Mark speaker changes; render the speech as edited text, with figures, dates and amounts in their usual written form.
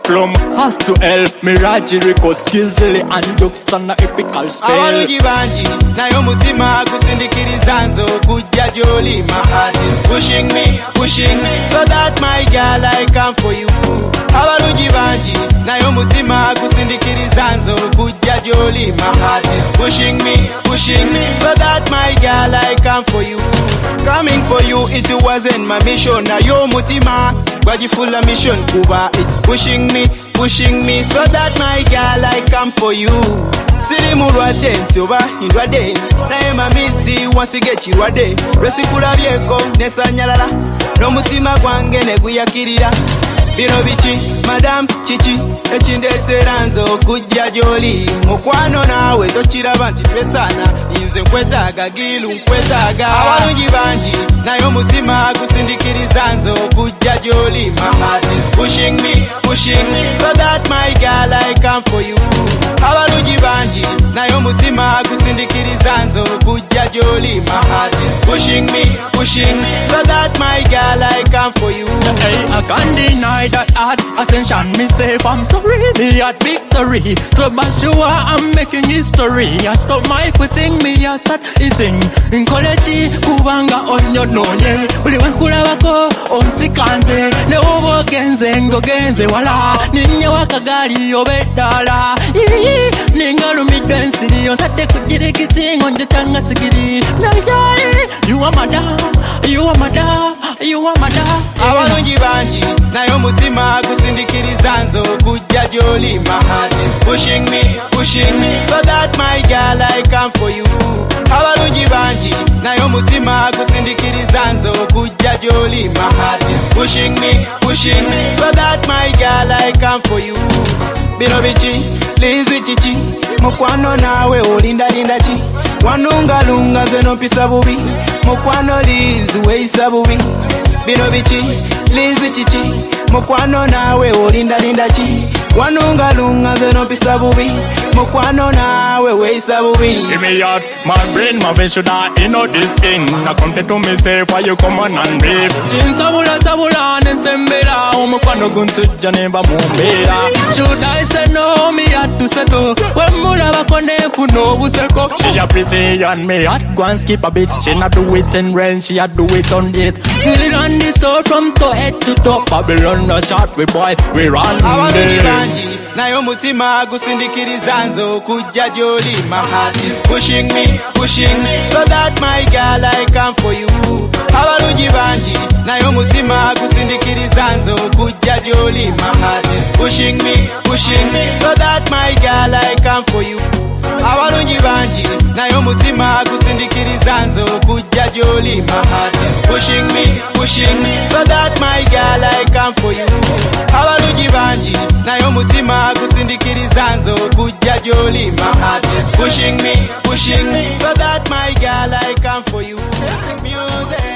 Speaker 1: Flum has to help Miraji record skillsily and jokes on a epical spell.
Speaker 2: Abaluji banji nayo mutima kusindikiriza nzo kujja joli. My heart is pushing me so that my girl I come for you. Abaluji banji nayo mutima kusindikiriza nzo kujja joli. My heart is pushing me so that my girl I come for you. Coming for you it wasn't my mission. Nayo mutima gwajifula mission kuba it's pushing me so that my girl I come for you. Siri mulwadde ntoba indwadde naye mamisi wansige kirwadde lwesikulabyeko nesanyalala n'omutima gwange ne guyakirira. Bino biki madam kiki ekindeetera nze okujja gy'oli. Mukwano naawe tokiraba nti twesaana nze nkwetaaga gilu nkwetaaga. Abalungi bangi naye omutima gusindikiriza nze okujja gy'oli. My heart is pushing me so that my girl I come for you. Abalungi bangi naye omutima gusindikiriza nze okujja gy'oli. My heart is pushing me so that my girl I come for you.
Speaker 1: Hey, I can't deny that hard attention. Me safe, I'm sorry, me at victory. So but sure I'm making history. I stop my footing, me I start eating. In college, kubanga onyo nonye. Uli wankula wako, onsikanze. Ne uvo genze, ngogenze wala. Ninye wakagali, obedala. Ningalu midwensi, ontate kujiri kiti, ngonje changa tigiri. You are my dog, you are my dog, you are my dog.
Speaker 2: Abalungi bangi naye omutima gusindikiriza nze okujja gy'oli. My heart is pushing me so that my girl I come for you. Abalungi bangi naye omutima gusindikiriza nze okujja gy'oli. My heart is pushing me so that my girl I come for you. Bino biki lizi kiki mukwano naawe olindalinda ki wanungalunga nze nompisa bubi mukwano lizi weeyisa bubi. Bino biki lizi kiki mukwano naawe olindalinda ki wanungalunga nze nompisa bubi mukwano naawe weeyisa bubi.
Speaker 1: Give me out my brain, my vein should I know this thing. I come to myself why you come on and brave. Tabula nesembera omukwano guntujja nemba mumbera. Should I say no, me had to settle. When mulaba konefuna obuseko. She a pretty and me had go and skip a bit. She not do it in rain, she had do it on this. We run it out from toe head to toe. Babylon no shot we boy, we run
Speaker 2: it. Naye omutima gusindikiriza nze okujja gy'oli. My heart is pushing me so that my girl I come for you. Abalungi bangi naye omutima gusindikiriza nze okujja gy'oli. My heart is pushing me so that my girl I come for you. Abalungi bangi naye omutima gusindikiriza nze okujja gy'oli. My heart is pushing me so that my girl I come for you. Abalungi bangi naye omutima gusindikiriza nze okujja gy'oli. My heart is pushing me so that my girl I come for you. Music.